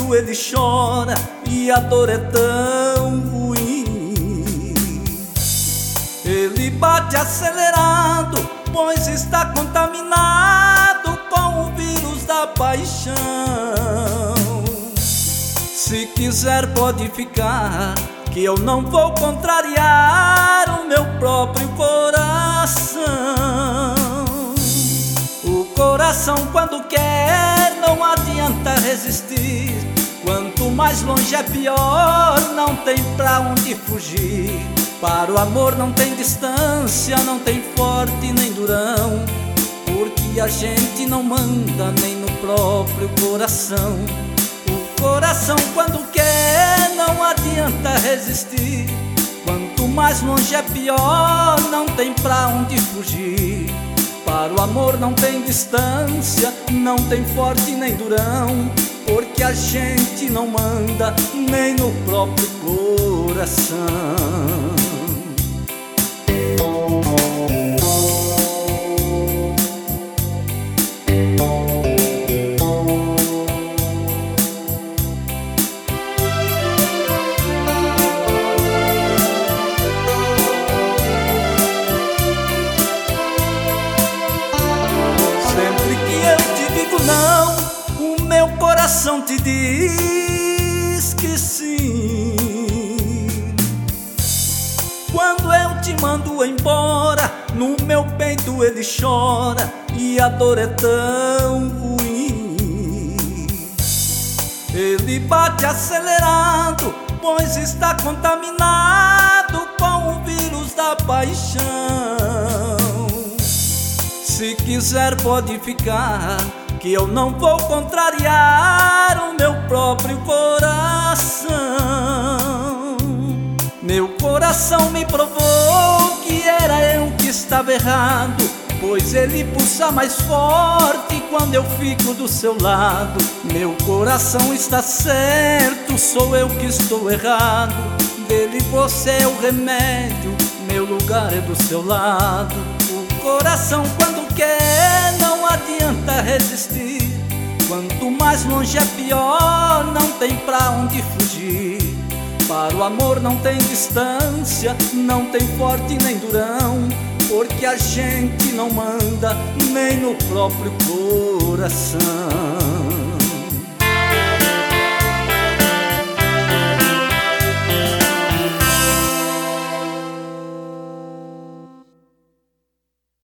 peito ele chora e a dor é tão ruim. Ele bate acelerado, pois está contaminado com o vírus da paixão. Se quiser pode ficar, que eu não vou contrariar o meu próprio coração. O coração quando quer não adianta resistir. Quanto mais longe é pior, não tem pra onde fugir. Para o amor não tem distância, não tem forte nem durão, porque a gente não manda nem no próprio coração. O coração quando quer não adianta resistir. Quanto mais longe é pior, não tem pra onde fugir. Para o amor não tem distância, não tem forte nem durão, porque a gente não manda nem no próprio coração. Não, o meu coração te diz que sim. Quando eu te mando embora, no meu peito ele chora e a dor é tão ruim. Ele bate acelerado, pois está contaminado com o vírus da paixão. Se quiser pode ficar, que eu não vou contrariar o meu próprio coração. Meu coração me provou que era eu que estava errado, pois ele pulsa mais forte quando eu fico do seu lado. Meu coração está certo, sou eu que estou errado. Dele você é o remédio, meu lugar é do seu lado. O coração quando quer não adianta resistir. Quanto mais longe é pior, não tem pra onde fugir. Para o amor não tem distância, não tem forte nem durão, porque a gente não manda nem no próprio coração.